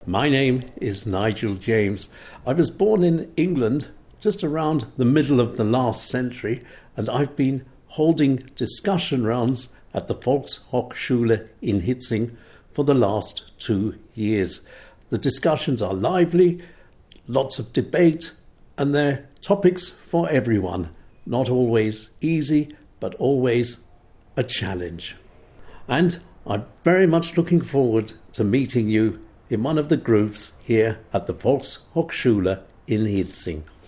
My name is Nigel James. I was born in England just around the middle of the last century, and I've been holding discussion rounds at the Volkshochschule in Hietzing for the last 2 years. The discussions are lively, lots of debate, and they're topics for everyone. Not always easy, but always a challenge. And I'm very much looking forward to meeting you in one of the groups here at the Volkshochschule in Hietzing.